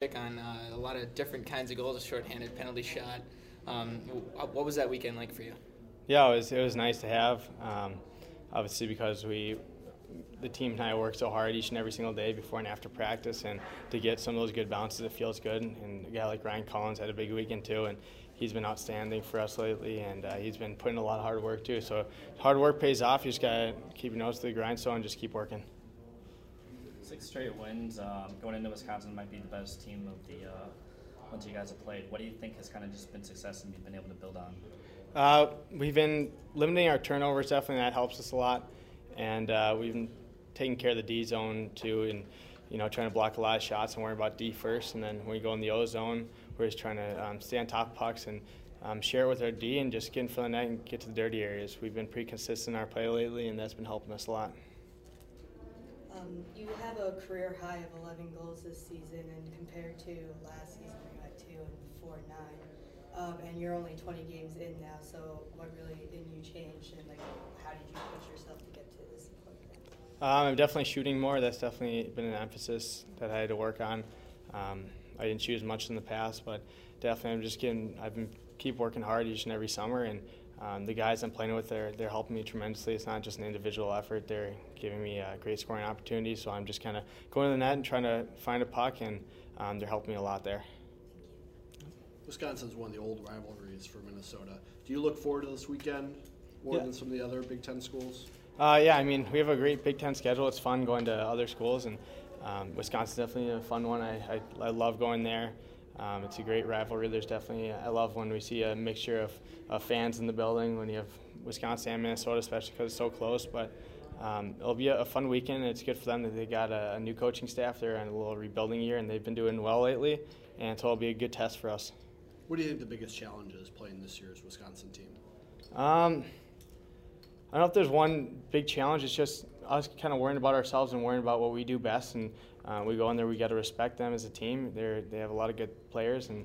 kick on a lot of different kinds of goals, a shorthanded penalty shot. What was that weekend like for you? Yeah, it was nice to have. Obviously, because the team and I work so hard each and every single day before and after practice, and to get some of those good bounces, it feels good. And a guy like Ryan Collins had a big weekend too, and he's been outstanding for us lately, and he's been putting a lot of hard work too. So hard work pays off. You just gotta keep your nose to the grindstone and just keep working. 6 straight wins. Going into Wisconsin might be the best team of the ones you guys have played. What do you think has kind of just been success and you've been able to build on? We've been limiting our turnovers. Definitely, that helps us a lot, and we've been taking care of the D zone too, and trying to block a lot of shots and worry about D first. And then when we go in the O zone, we're just trying to stay on top of pucks and share it with our D and just get in front of the net and get to the dirty areas. We've been pretty consistent in our play lately, and that's been helping us a lot. You have a career high of 11 goals this season, and compared to last season, you had 2 and 4 9. And you're only 20 games in now, so what really in you changed, and how did you push yourself to get to this point? I'm definitely shooting more. That's definitely been an emphasis that I had to work on. I didn't shoot as much in the past, but definitely I've been keep working hard each and every summer, and the guys I'm playing with, they're helping me tremendously. It's not just an individual effort. They're giving me great scoring opportunities, so I'm just kind of going to the net and trying to find a puck, and they're helping me a lot there. Wisconsin's one of the old rivalries for Minnesota. Do you look forward to this weekend more than some of the other Big Ten schools? Yeah, I mean, we have a great Big Ten schedule. It's fun going to other schools, and Wisconsin's definitely a fun one. I love going there. It's a great rivalry. I love when we see a mixture of fans in the building when you have Wisconsin and Minnesota, especially because it's so close. But it'll be a fun weekend. It's good for them that they got a new coaching staff. They're in a little rebuilding year, and they've been doing well lately, and so it'll be a good test for us. What do you think the biggest challenge is playing this year's Wisconsin team? I don't know if there's one big challenge. It's just us kind of worrying about ourselves and worrying about what we do best. And we go in there, we got to respect them as a team. They have a lot of good players, and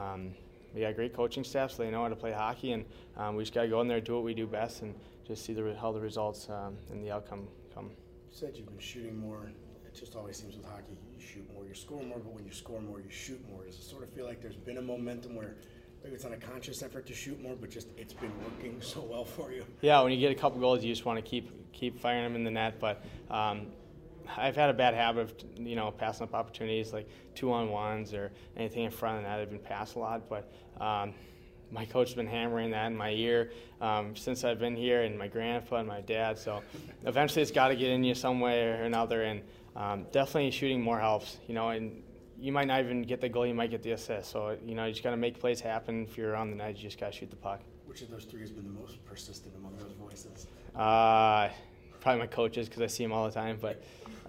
we got great coaching staff, so they know how to play hockey. And we just got to go in there, do what we do best, and just see how the results and the outcome come. You said you've been shooting more. It just always seems with hockey, you shoot more, you score more, but when you score more, you shoot more. Does it sort of feel like there's been a momentum where maybe it's not a conscious effort to shoot more, but just it's been working so well for you? Yeah, when you get a couple goals, you just want to keep firing them in the net. But I've had a bad habit of passing up opportunities like 2-on-1s or anything in front of the net. I've been passed a lot, but my coach has been hammering that in my ear since I've been here, and my grandpa and my dad. So eventually it's got to get in you some way or another, and definitely shooting more helps. And you might not even get the goal, you might get the assist. So you just got to make plays happen. If you're on the net, you just got to shoot the puck. Which of those three has been the most persistent among those voices? Probably my coaches, because I see them all the time. But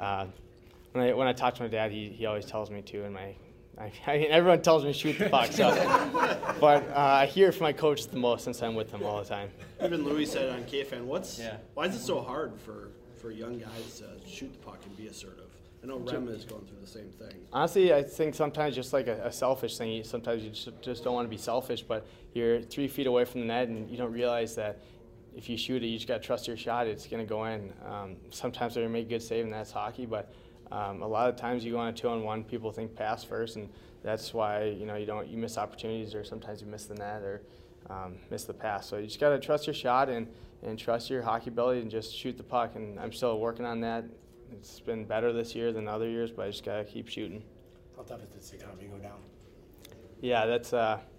when I talk to my dad, he always tells me to, and everyone tells me to shoot the puck. So, but I hear it from my coach the most since I'm with them all the time. Even Louis said on KFan, why is it so hard for young guys to shoot the puck and be assertive? I know Rem is going through the same thing. Honestly, I think sometimes just like a selfish thing. Sometimes you just don't want to be selfish, but you're 3 feet away from the net, and you don't realize that if you shoot it, you just got to trust your shot. It's going to go in. Sometimes they make good save, and that's hockey, but a lot of times you go on a 2-on-1, people think pass first, and that's why you miss opportunities, or sometimes you miss the net or miss the pass. So you just got to trust your shot and trust your hockey ability and just shoot the puck. And I'm still working on that. It's been better this year than other years, but I just got to keep shooting. How tough is it to see Tommy go down? Yeah, that's.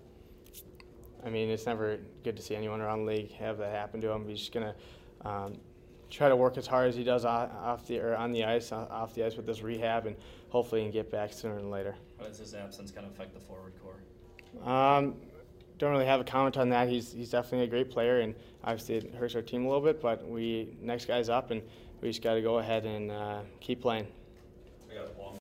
It's never good to see anyone around the league have that happen to him. He's just gonna try to work as hard as he does on the ice with this rehab, and hopefully he can get back sooner than later. How does his absence kind of affect the forward core? Don't really have a comment on that. He's definitely a great player, and obviously it hurts our team a little bit, but next guy's up, and we just got to go ahead and keep playing.